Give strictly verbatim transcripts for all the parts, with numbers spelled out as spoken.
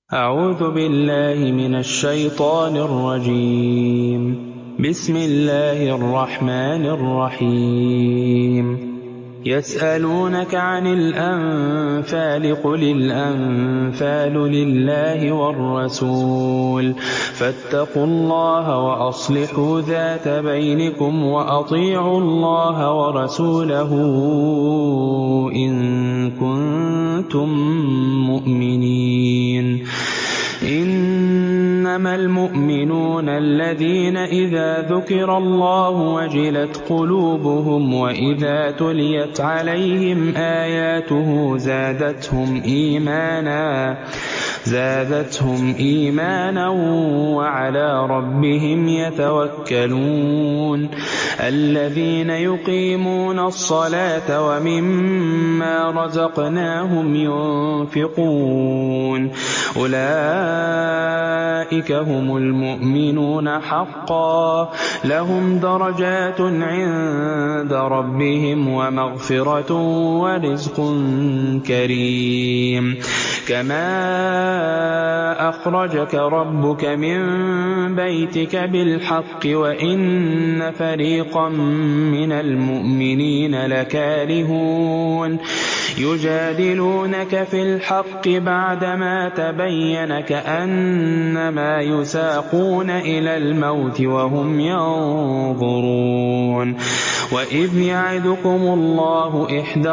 أعوذ بالله من الشيطان الرجيم. بسم الله الرحمن الرحيم. يسألونك عن الأنفال قل الأنفال لله والرسول فاتقوا الله وأصلحوا ذات بينكم وأطيعوا الله ورسوله إن كنتم مؤمنين. إنما المؤمنون الذين إذا ذكر الله وجلت قلوبهم وإذا تليت عليهم آياته زادتهم إيمانا زادتهم إيمانا وعلى ربهم يتوكلون. الذين يقيمون الصلاة ومما رزقناهم ينفقون أولئك هم المؤمنون حقا لهم درجات عند ربهم ومغفرة ورزق كريم. كما أخرجك ربك من بيتك بالحق وإن فريقا من المؤمنين لكارهون يجادلونك في الحق بعدما تبين كأنما يساقون إلى الموت وهم ينظرون. وإذ يعدكم الله إحدى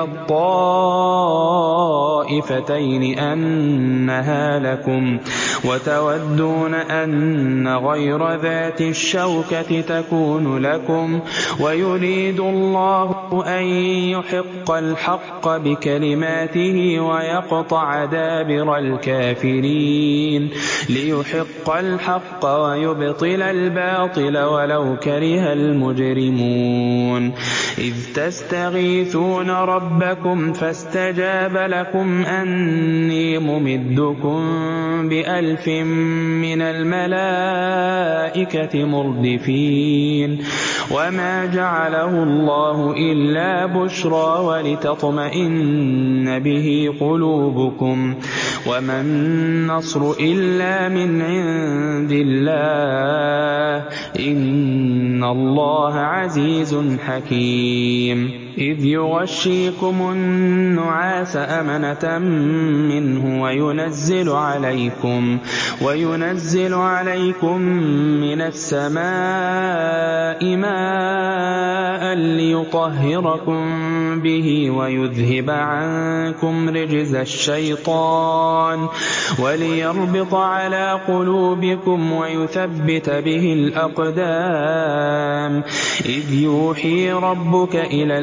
الطائفتين أنها لكم وتودون أن غير ذات الشوكة تكون لكم ويريد الله أن يحق الحق بكلماته ويقطع دابر الكافرين ليحق الحق ويبطل الباطل ولو كره المجرمون. إذ تستغيثون ربكم فاستجاب لكم أني ممدكم بألف من الملائكة مردفين. وما جعله الله إلا بشرى ولتطمئن به قلوبكم وما النصر إلا من عند الله إن الله عزيز حكيم. إذ يغشيكم النعاس أمنة منه وينزل عليكم وينزل عليكم من السماء ماء ليطهركم به ويذهب عنكم رجز الشيطان وليربط على قلوبكم ويثبت به الأقدام. إذ يوحي ربك إلى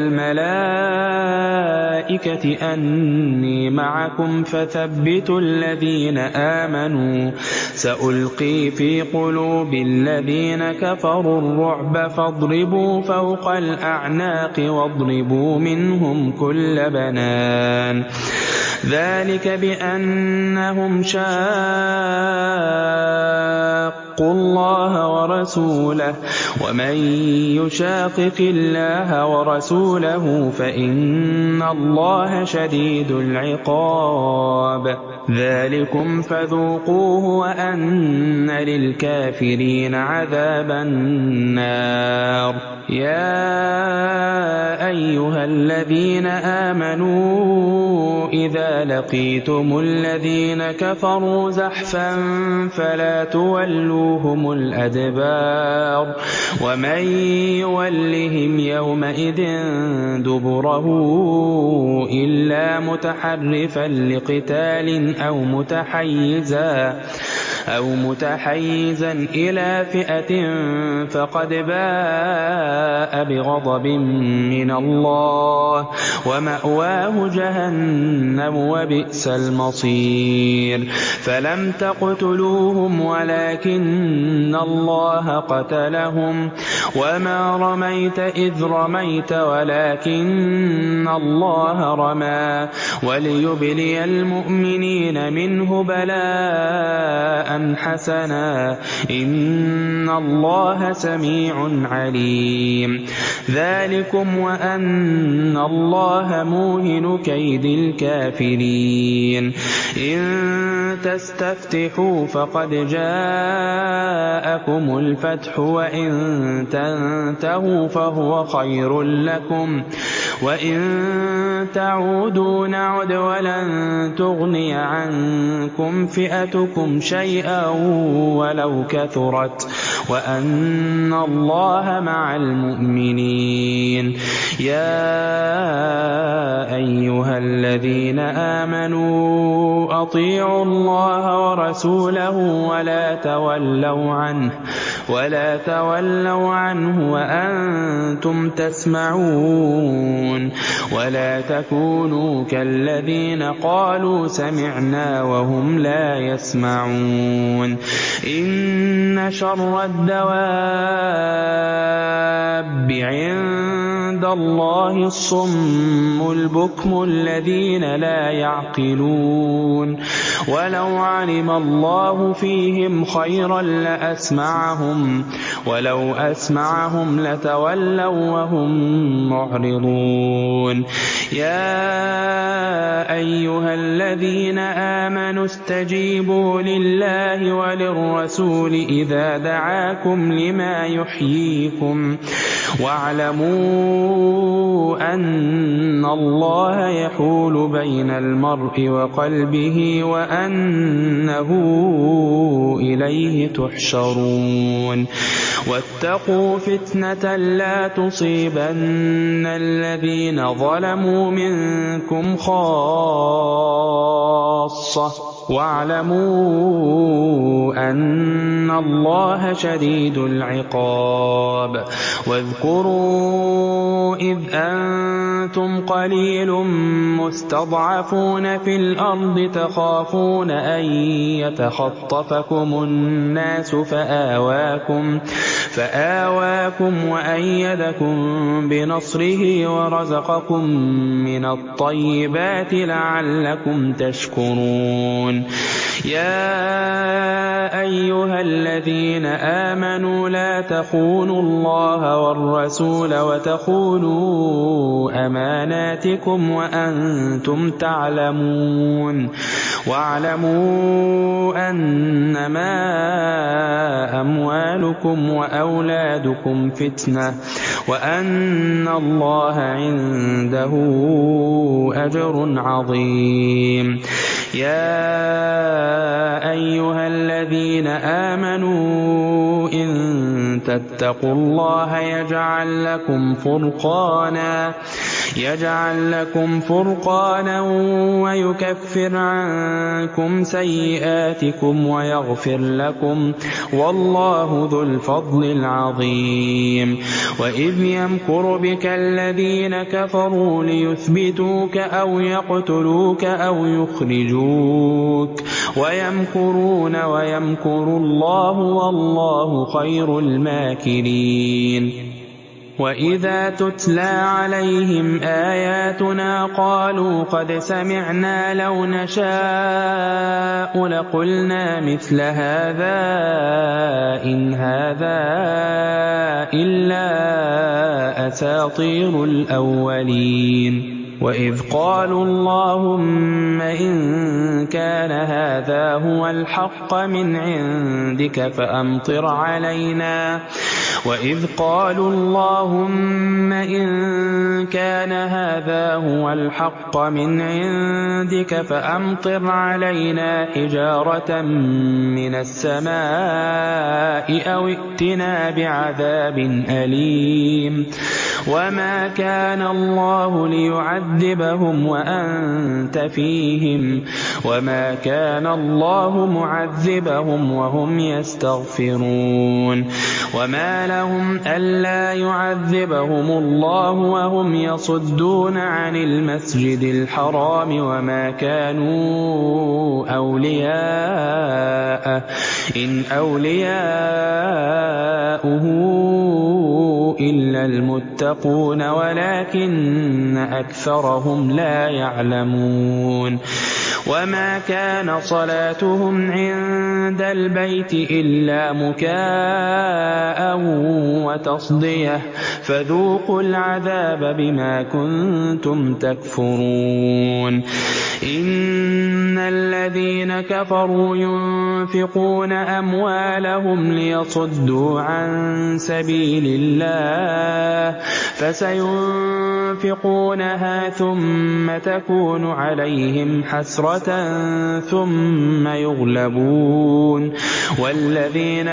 الملائكة أني معكم فثبتوا الذين آمنوا سألقي في قلوب الذين كفروا الرعب فاضربوا فوق الأعناق واضربوا منهم كل بنان. ذلك بأنهم شاقوا الله ورسوله ومن يشاقق الله ورسوله فإن الله شديد العقاب. ذلكم فذوقوه وأن للكافرين عذاب النار. يا أيها الذين آمنوا إذا لقيتم الذين كفروا زحفا فلا تولوهم الأدبار ومن يولهم يومئذ دبره إلا متحرفا لقتال أو متحيزا أو متحيزا إلى فئة فقد باء بغضب من الله ومأواه جهنم وبئس المصير. فلم تقتلوهم ولكن الله قتلهم وما رميت إذ رميت ولكن الله رمى وليبلي المؤمنين منه بلاء بلاء حسنا إن الله سميع عليم ذلكم وأن الله موهن كيد الكافرين إن تستفتحوا فقد جاءكم الفتح وإن تنتهوا فهو خير لكم وإن تعودوا نعد ولن تغني عنكم فئتكم شيئا ولو كثرت وأن الله مع المؤمنين يا أيها الذين آمنوا أطيعوا الله ورسوله ولا تولوا عنه ولا تولوا عنه وأنتم تسمعون ولا تكونوا كالذين قالوا سمعنا وهم لا يسمعون إن شر الدواب عند الله الصم البكم الذين لا يعقلون ولو علم الله فيهم خيرا لأسمعهم ولو أسمعهم لتولوا وهم معرضون يا أيها الذين آمنوا استجيبوا لله وللرسول إذا دعاكم لما يحييكم واعلموا أن الله يحول بين المرء وقلبه وأنه إليه تحشرون واتقوا فتنة لا تصيبن الذين ظلموا منكم خاصة واعلموا أن الله شديد العقاب واذكروا إذ أنتم قليل مستضعفون في الأرض تخافون أن يتخطفكم الناس فآواكم فآواكم وأيدكم بنصره ورزقكم من الطيبات لعلكم تشكرون يا أيها الذين آمنوا لا تخونوا الله والرسول وتخونوا أماناتكم وأنتم تعلمون واعلموا أنما أموالكم وأولادكم فتنة وأن الله عنده أجر عظيم يا أيها الذين آمنوا إن تتقوا الله يجعل لكم فرقانا يجعل لكم فرقانا ويكفر عنكم سيئاتكم ويغفر لكم والله ذو الفضل العظيم وإذ يمكر بك الذين كفروا ليثبتوك أو يقتلوك أو يخرجوك ويمكرون ويمكر الله والله خير الماكرين وإذا تتلى عليهم آياتنا قالوا قد سمعنا لو نشاء لقلنا مثل هذا إن هذا إلا أساطير الأولين وإذ قالوا اللهم إن كان هذا هو الحق من عندك فأمطر علينا وإذ قالوا اللهم إن كان هذا هو الحق من عندك فأمطر علينا حجارة من السماء أو ائتنا بعذاب أليم وما كان الله ليعذبهم وأنت فيهم وما كان الله معذبهم وهم يستغفرون وما لهم ألا يعذبهم الله وهم يصدون عن المسجد الحرام وما كانوا أولياءه إن أولياؤه إلا المتقون ولكن أكثرهم لا يعلمون وما كان صلاتهم عند البيت إلا مكاء وتصدية فذوقوا العذاب بما كنتم تكفرون إن الذين كفروا ينفقون أموالهم ليصدوا عن سبيل الله فسينفقونها ثم تكون عليهم حسرة ثم يغلبون والذين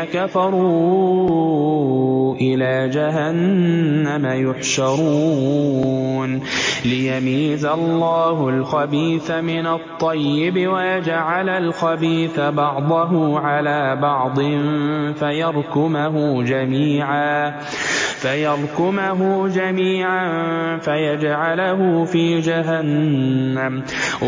كفروا إلى جهنم يحشرون ليميز الله الخبيث من الطيب ويجعل الخبيث بعضه على بعض فيركمه جميعا فيركمه جميعا فيجعله في جهنم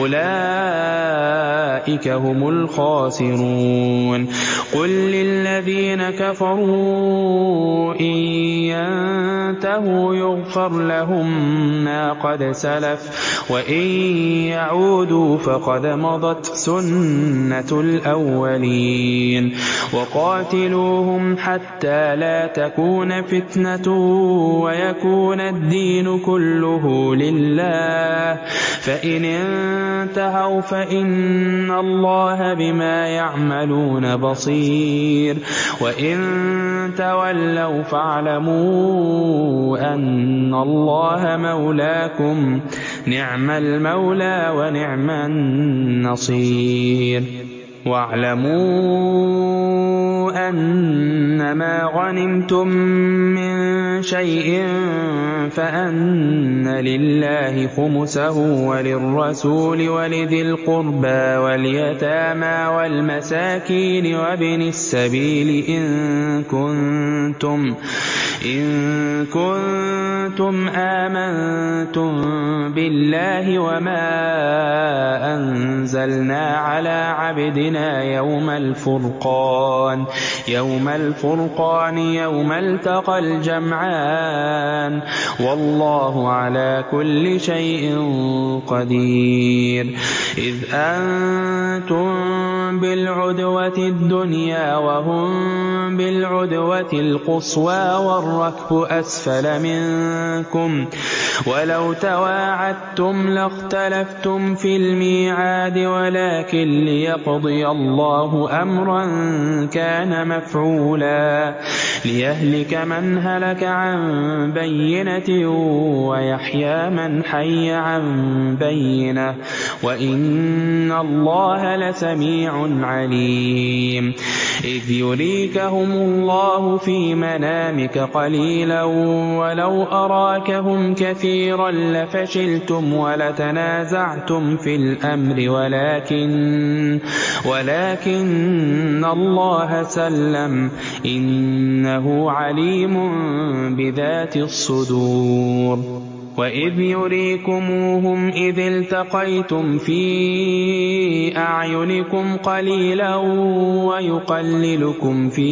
أولئك هم الخاسرون قل للذين كفروا إن ينتهوا يغفر لهم ما قد سلف وإن يعودوا فقد مضت سنة الأولين وقاتلوهم حتى لا تكون فتنة ويكون الدين كله لله فإن انتهوا فإن الله بما يعملون بصير وإن تولوا فاعلموا أن الله مولاكم نعم المولى ونعم النصير واعلموا أنما غنمتم من شيء فأن لله خمسه وللرسول ولذي القربى واليتامى والمساكين وابن السبيل إن كنتم إن كنتم آمنتم بالله وما أنزلنا على عبدنا يوم الفرقان يوم الفرقان يوم التقى الجمعان والله على كل شيء قدير إذ أنتم بالعدوة الدنيا وهم بالعدوة القصوى والركب أسفل منكم ولو تواعدتم لاختلفتم في الميعاد ولكن ليقضي الله أمرا كان مفعولا ليهلك من هلك عن بينة ويحيى من حي عن بينة وإن الله لسميع عليم إذ يريكهم الله في منامك قليلا ولو أراكهم كثيرا لفشلتم ولتنازعتم في الأمر ولكن ولكن الله سلم إنه عليم بذات الصدور وإذ يريكموهم إذ التقيتم في أعينكم قليلا ويقللكم في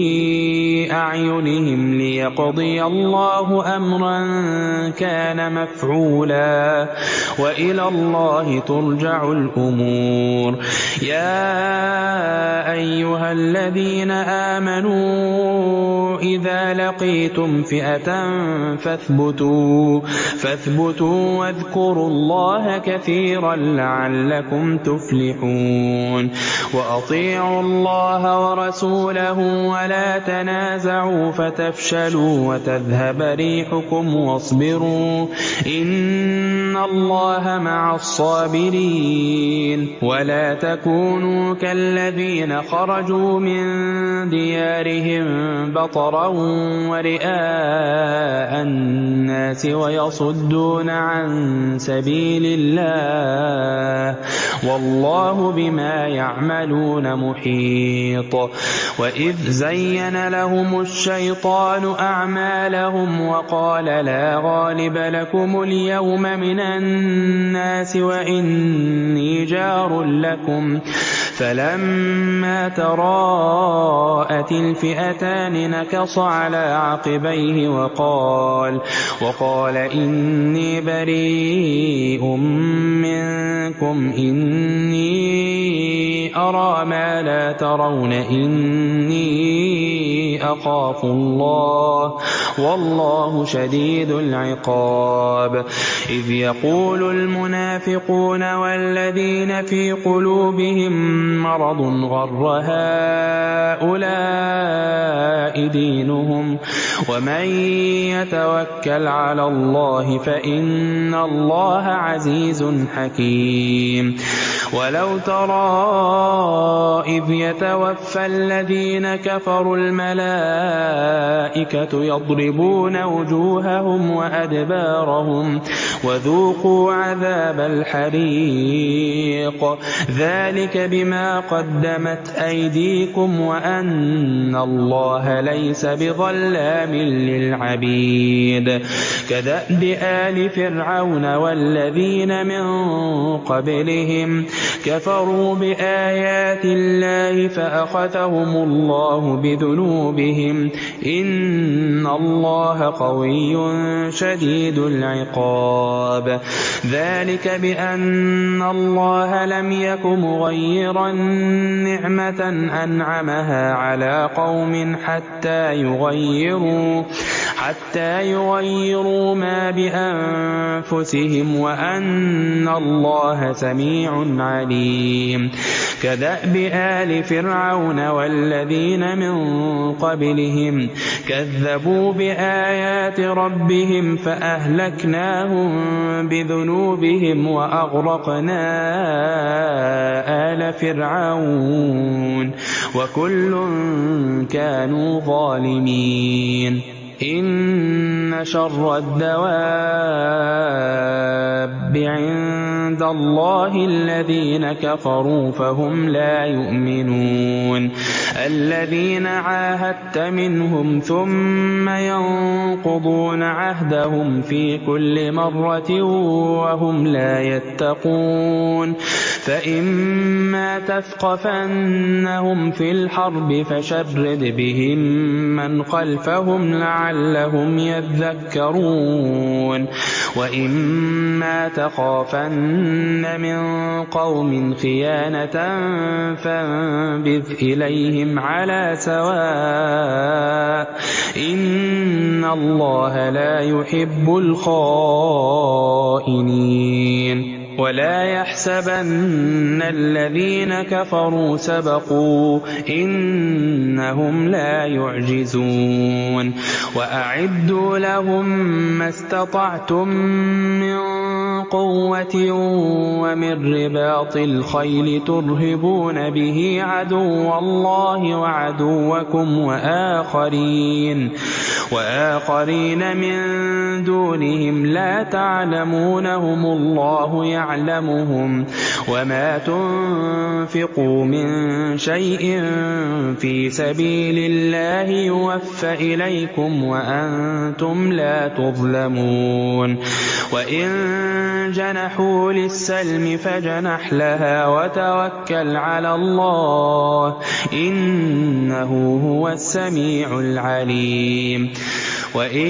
أعينهم ليقضي الله أمرا كان مفعولا وإلى الله ترجع الأمور يا أيها الذين آمنوا إذا لقيتم فئة فاثبتوا فاثبتوا واذكروا الله كثيرا لعلكم تفلحون وأطيعوا الله ورسوله ولا تنازعوا فتفشلوا وتذهب ريحكم واصبروا إن الله مع الصابرين ولا تكونوا كالذين خرجوا من ديارهم بطرا ورئاء الناس ويصدون عن سبيل الله والله بما يعملون محيط وإذ زين لهم الشيطان أعمالهم وقال لا غالب لكم اليوم من الناس وإني جار لكم فلما تراءت الفئتان نكص على عقبيه وقال وقال إني بريء منكم إني أرى ما لا ترون إني أخاف الله والله شديد العقاب إذ يقول المنافقون والذين في قلوبهم مرض غر هؤلاء دينهم ومن يتوكل على الله فإن الله عزيز حكيم ولو ترى إذ يتوفى الذين كفروا الملائكة يضربون وجوههم وأدبارهم وذوقوا عذاب الحريق ذلك بما قدمت أيديكم وأن الله ليس بظلام للعبيد كدأب آل فرعون والذين من قبلهم كفروا بآيات الله فأخذهم الله بذنوبهم إن الله قوي شديد العقاب ذلك بأن الله لم يك مغيرا نعمة أنعمها على قوم حتى يغيروا حتى يغيروا ما بأنفسهم وأن الله سميع عليم كدأب آل فرعون والذين من قبلهم كذبوا بآيات ربهم فأهلكناهم بذنوبهم وأغرقنا آل فرعون وكل كانوا ظالمين إن شر الدواب عند الله الذين كفروا فهم لا يؤمنون الذين عاهدت منهم ثم ينقضون عهدهم في كل مرة وهم لا يتقون فإما تثقفنهم في الحرب فشرد بهم من خلفهم لعلهم يذكرون وإما تخافن من قوم خيانة فانبذ إليهم على سواء إن الله لا يحب الخائنين ولا يحسبن الذين كفروا سبقوا إنهم لا يعجزون وأعدوا لهم ما استطعتم من قوة ومن رباط الخيل ترهبون به عدو الله وعدوكم وآخرين وآخرين من دونهم لا تعلمونهم الله يعلمهم وما تنفقوا من شيء في سبيل الله يوفى إليكم وأنتم لا تظلمون وإن جنحوا للسلم فجنح لها وتوكل على الله إنه هو السميع العليم وإن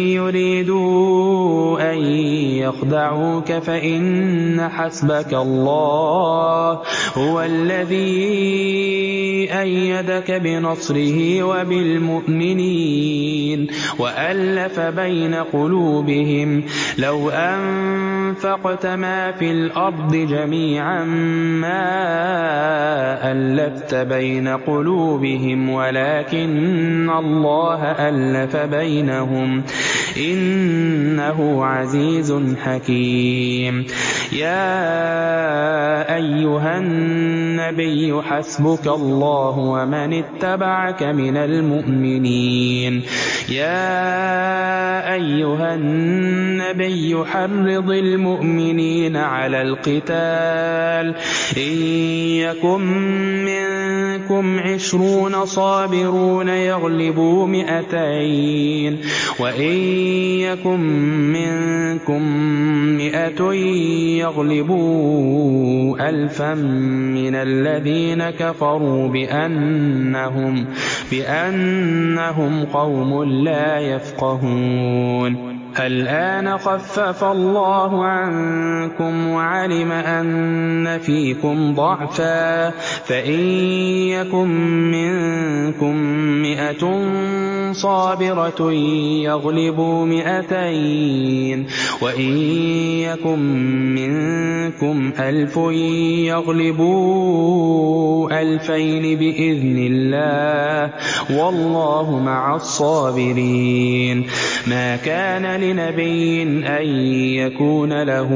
يريدوا أن يخدعوك فإن حسبك الله هو الذي أيدك بنصره وبالمؤمنين وألف بين قلوبهم لو أنفقت ما في الأرض جميعا ما ألفت بين قلوبهم ولكن الله ألف بينهم إنه عزيز حكيم يا أيها النبي حسبك الله ومن اتبعك من المؤمنين يا أيها النبي حرض المؤمنين على القتال إن يكن منكم عشرون صابرون يغلبوا مئتين وإن يكن منكم مئة يغلبوا ألفا من الذين كفروا بأنهم, بأنهم قوم لا يفقهون. الآن خفف الله عنكم وعلم أن فيكم ضعفا، فإن يكن منكم مئة صابرة يغلبوا مئتين، وإن يكن منكم ألف يغلبوا ألفين بإذن الله، والله مع الصابرين. ما كان لنبي أن يكون له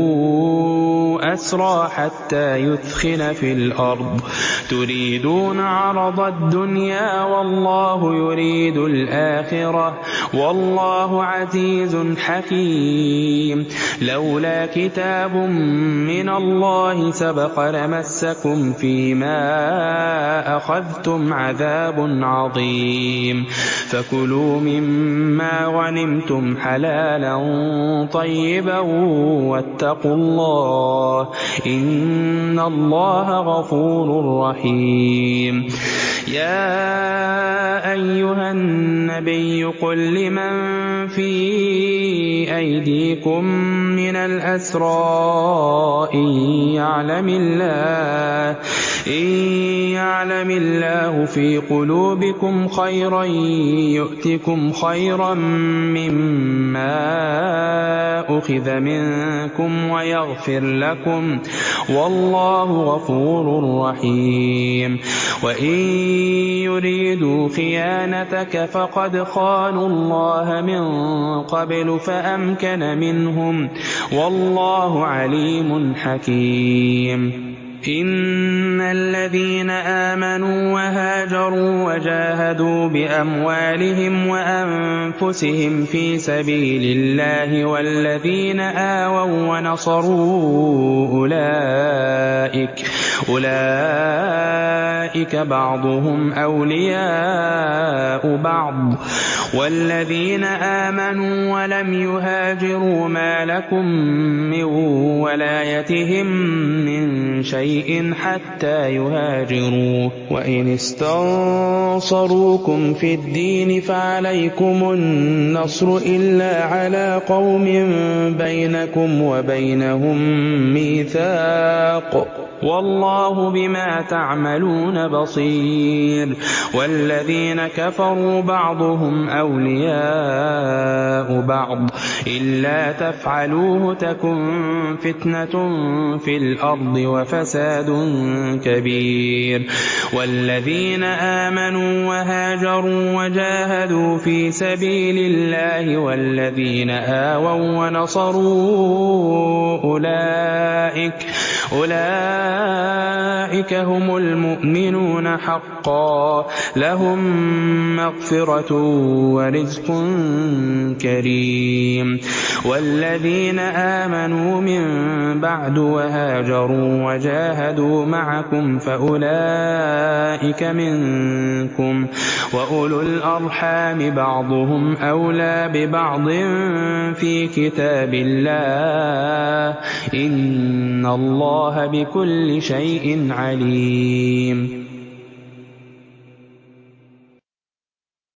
أسرى حتى يثخن في الأرض، تريدون عرض الدنيا والله يريد الآخرة، والله عزيز حكيم. لولا كتاب من الله سبق لمسكم فيما أخذتم عذاب عظيم، فكلوا مما غنمتم حلالا طيبا واتقوا الله إن الله غفور رحيم. يا أيها النبي قل لمن في أيديكم من الأسرى إن يعلم الله إن يعلم الله في قلوبكم خيرا يؤتكم خيرا مما أخذ منكم ويغفر لكم، والله غفور رحيم. وإن يريدوا خيانتك فقد خانوا الله من قبل فأمكن منهم، والله عليم حكيم. إن الذين آمنوا وهاجروا وجاهدوا بأموالهم وأنفسهم في سبيل الله والذين آووا ونصروا أولئك أولئك بعضهم أولياء بعض، والذين آمنوا ولم يهاجروا ما لكم من ولايتهم من شيء حتى يهاجروا، وإن استنصروكم في الدين فعليكم النصر إلا على قوم بينكم وبينهم ميثاق، والله بما تعملون بصير. والذين كفروا بعضهم أولياء بعض إلا تفعلوه تكن فتنة في الأرض وفساد كبير. والذين آمنوا وهاجروا وجاهدوا في سبيل الله والذين آووا ونصروا أولئك أولئك هم المؤمنون حقا، لهم مغفرة ورزق كريم. والذين آمنوا من بعد وهاجروا وجاهدوا معكم فأولئك منكم، وأولو الأرحام بعضهم أولى ببعض في كتاب الله إن الله بكل شيء عليم.